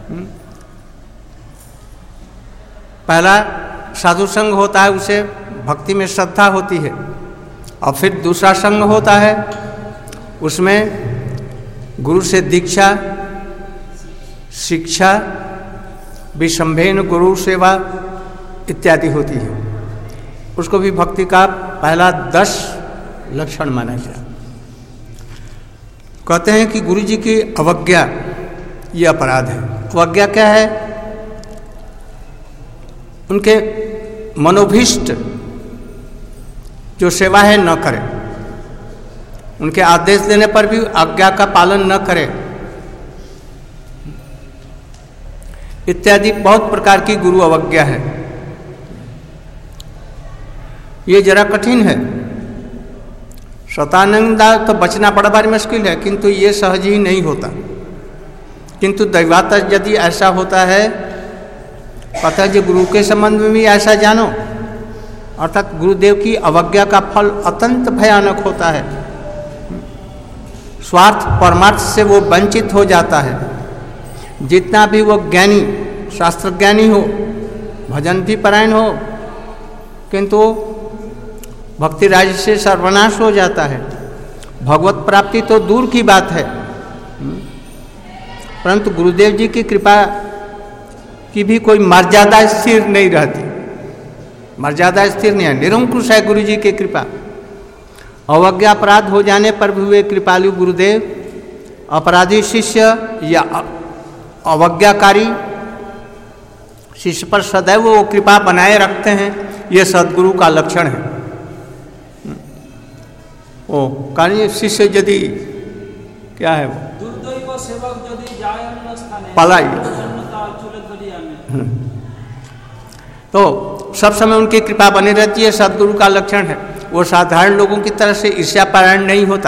पहला साधु संग होता है, उसे भक्ति में श्रद्धा होती है, और फिर दूसरा संग होता है, उसमें गुरु से दीक्षा, शिक्षा, विषंभेन गुरु सेवा इत्यादि होती है। उसको भी भक्ति का पहला 10 लक्षण माना गया। कहते हैं कि गुरु जी की अवज्ञा ये अपराध है। अवज्ञा क्या है? उनके मनोभीष्ट जो सेवा है न करे, उनके आदेश देने पर भी आज्ञा का पालन न करे, इत्यादि बहुत प्रकार की गुरु अवज्ञा है। ये जरा कठिन है। स्वतानंदा तो बचना बड़ा भारी मुश्किल है, किंतु ये सहज ही नहीं होता। किंतु दैवातः यदि ऐसा होता है, पता जी गुरु के संबंध में भी ऐसा जानो, अर्थात गुरुदेव की अवज्ञा का फल अत्यंत भयानक होता है। स्वार्थ परमार्थ से वो वंचित हो जाता है। जितना भी वो ज्ञानी, शास्त्र ज्ञानी हो, भजन भी परायण हो, किंतु भक्ति राज्य से सर्वनाश हो जाता है। भगवत प्राप्ति तो दूर की बात है, परंतु गुरुदेव जी की कृपा की भी कोई मर्यादा स्थिर नहीं रहती। मर्यादा स्थिर नहीं है, निरंकुश है गुरु जी की कृपा। अवज्ञा अपराध हो जाने पर भी वे कृपालु गुरुदेव अपराधी शिष्य या अवज्ञाकारी शिष्य पर सदैव वो कृपा बनाए रखते हैं। ये सद्गुरु का लक्षण है। ओ कार्य शिष्य यदि क्या है वो पलाई, तो सब समय उनकी कृपा बनी रहती है, सद्गुरु का लक्षण है। वो साधारण लोगों की तरह से ईर्ष्यापरायण नहीं होता।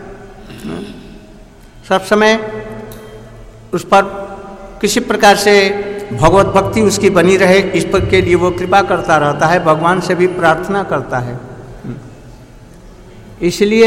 सब समय उस पर किसी प्रकार से भगवत भक्ति उसकी बनी रहे, इस पर के लिए वो कृपा करता रहता है, भगवान से भी प्रार्थना करता है। इसलिए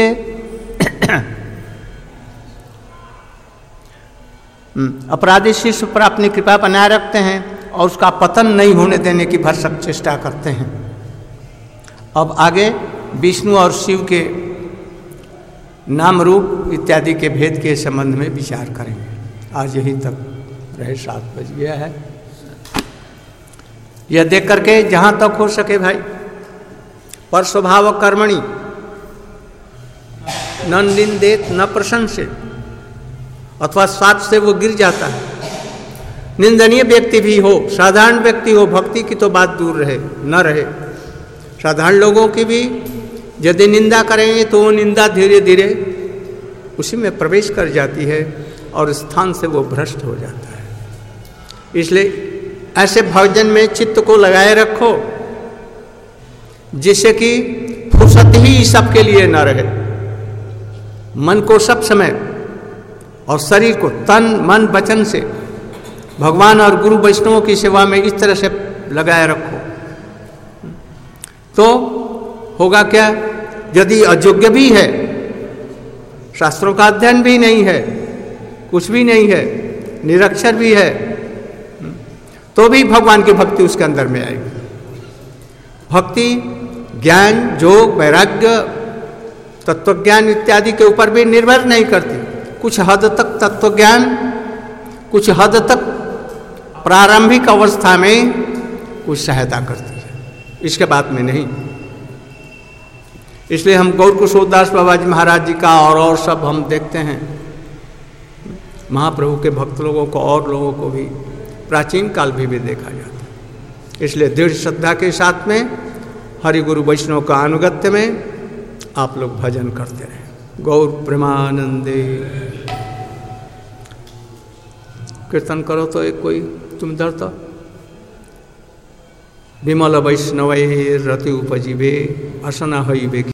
अपराधी शिष्य पर अपनी कृपा बनाए रखते हैं और उसका पतन नहीं होने देने की भरसक चेष्टा करते हैं। अब आगे विष्णु और शिव के नाम रूप इत्यादि के भेद के संबंध में विचार करेंगे। आज यहीं तक रहे, 7 बज गया है। यह देख करके जहां तक हो सके भाई, पर स्वभाव कर्मणि न निंदेत न प्रशंसेत, अथवा स्वाद से वो गिर जाता है। निंदनीय व्यक्ति भी हो, साधारण व्यक्ति हो, भक्ति की तो बात दूर रहे न रहे। साधारण लोगों की भी यदि निंदा करेंगे तो वो निंदा धीरे धीरे उसी में प्रवेश कर जाती है और स्थान से वो भ्रष्ट हो जाता है। इसलिए ऐसे भजन में चित्त को लगाए रखो जिससे कि फुर्सत ही सबके लिए न रहे। मन को सब समय और शरीर को तन मन वचन से भगवान और गुरु वैष्णवों की सेवा में इस तरह से लगाए रखो, तो होगा क्या? यदि अयोग्य भी है, शास्त्रों का अध्ययन भी नहीं है, कुछ भी नहीं है, निरक्षर भी है, तो भी भगवान की भक्ति उसके अंदर में आएगी। भक्ति ज्ञान, योग, वैराग्य, तत्वज्ञान इत्यादि के ऊपर भी निर्भर नहीं करती। कुछ हद तक तत्वज्ञान, कुछ हद तक प्रारंभिक अवस्था में कुछ सहायता करती है, इसके बाद में नहीं। इसलिए हम गौर कुशोदास बाबा जी महाराज जी का और सब हम देखते हैं, महाप्रभु के भक्त लोगों को और लोगों को भी प्राचीन काल भी देखा जाता है। इसलिए दृढ़ श्रद्धा के साथ में हरि गुरु वैष्णव का अनुगत्य में आप लोग भजन करते रहे। गौर प्रेमानंदे। कीर्तन करो तो एक कोई तुम इधर तो विमल वैष्णव रति उपजीवे असना हईबे।